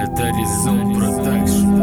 Это Резон Продакшн.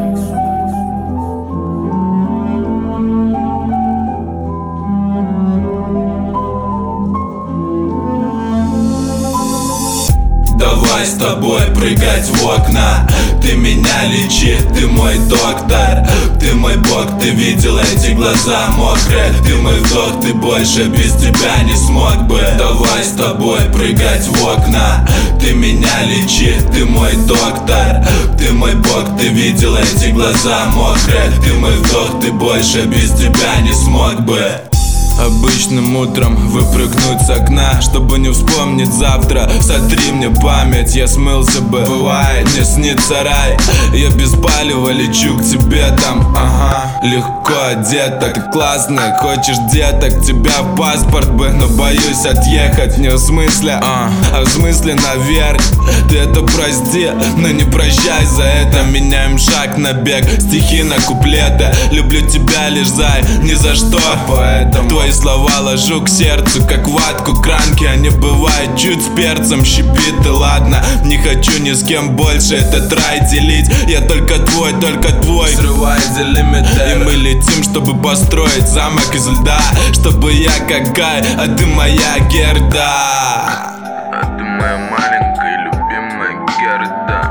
Давай с тобой прыгать в окна. Ты меня лечи, ты мой доктор. Ты мой бог, ты видел эти глаза мокрые. Ты мой вдох, ты больше без тебя не смог бы. Давай с тобой прыгать в окна. Ты меня лечи, ты мой доктор. Ты мой бог, ты видел эти глаза мокрые. Ты мой вдох, ты больше без тебя не смог бы. Обычным утром выпрыгнуть с окна, чтобы не вспомнить завтра. Сотри мне память, я смылся бы. Бывает, мне снится рай. Я без палева лечу к тебе там. Ага, легко одета, ты классная. Хочешь деток, тебя в паспорт бы. Но боюсь отъехать, не в смысле а в смысле наверх. Ты это прости, но не прощай за это. Меняем шаг на бег, стихи на куплеты. Люблю тебя лишь зай, ни за что. Поэтому твои слова ложу к сердцу, как ватку кранки. Они бывают чуть с перцем, щепит и ладно. Не хочу ни с кем больше этот рай делить. Я только твой, срывай the limiter. И мы летим, чтобы построить замок из льда. Чтобы я как Гай, а ты моя Герда. А ты моя маленькая и любимая Герда.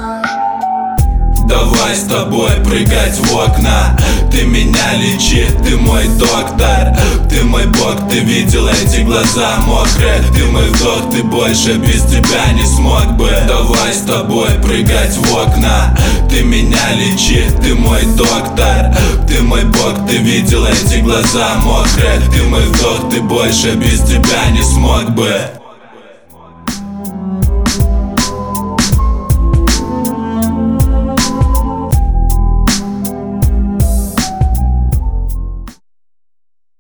Давай с тобой прыгать в окна. Ты меня лечи, ты мой доктор. Ты мой бог, ты видел эти глаза мокрые. Ты мой вдох, ты больше без тебя не смог бы. Давай с тобой прыгать в окна. Ты меня лечи, ты мой доктор. Ты мой бог, ты видел эти глаза мокрые. Ты мой вдох, ты больше без тебя не смог бы.